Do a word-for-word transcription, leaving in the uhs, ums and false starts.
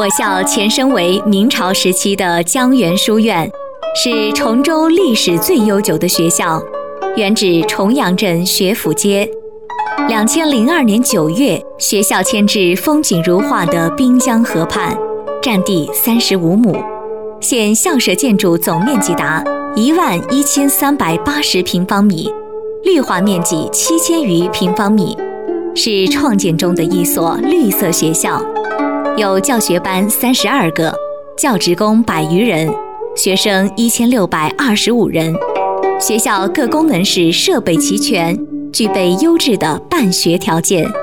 我校前身为明朝时期的江源书院，是崇州历史最悠久的学校，原址重阳镇学府街。两千零二年九月，学校迁至风景如画的滨江河畔，占地三十五亩。现校舍建筑总面积达一万一千三百八十平方米，绿化面积七千余平方米，是创建中的一所绿色学校。有教学班三十二个，教职工百余人，学生一千六百二十五人。学校各功能室设备齐全，具备优质的办学条件。